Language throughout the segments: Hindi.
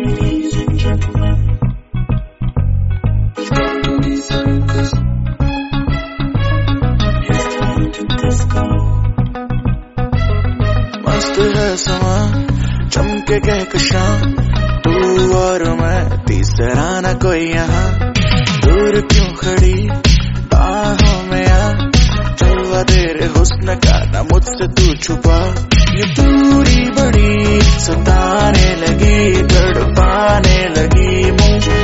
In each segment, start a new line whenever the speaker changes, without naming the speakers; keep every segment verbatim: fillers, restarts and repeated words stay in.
मस्त है समा चमके कहकशां, तू और मैं तीसरा न कोई यहाँ। दूर क्यों खड़ी बाहों में आ, जलवा तेरे हुस्न का न मुझसे तू छुपा। ये दूरी बड़ी सताने लगी, तड़पाने लगी मुझे।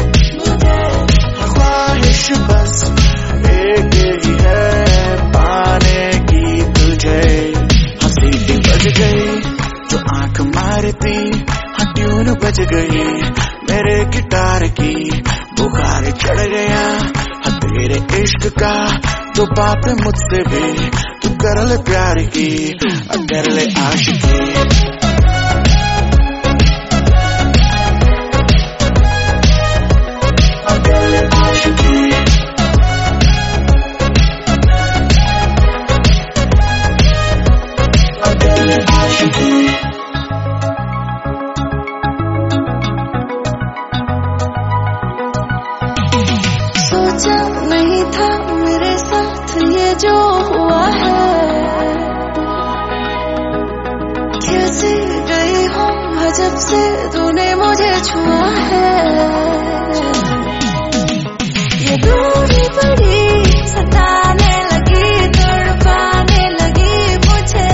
ख्वाहिश बस एक ही है पाने की तुझे। हंसी बज गई जो आंख मारती, हाँ ट्यून बज गई मेरे गिटार की। बुखार चढ़ गया हाँ तेरे इश्क का, तो बात मुझसे भी तू कर ले प्यार की, कर ले आशिकी।
सोचा नहीं था मेरे साथ ये जो हुआ है, कैसे गई हूँ अजब से तूने मुझे छुआ है। ये दूरी बड़ी सताने लगी, तड़पाने लगी मुझे।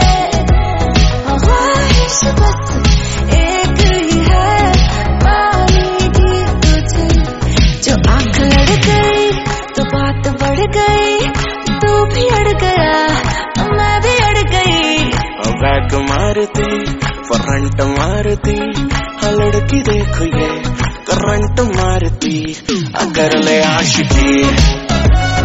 ख्वाहिश बस एक ही है पाने की तुझे। जो आंख लड़ गई तो बात बढ़ गई, तू भी अड़ गया मैं भी अड़ गई।
बैक मारती फ्रंट मारती, हाँ लड़की देखो ये करंट मारती, अगर ले आशिकी।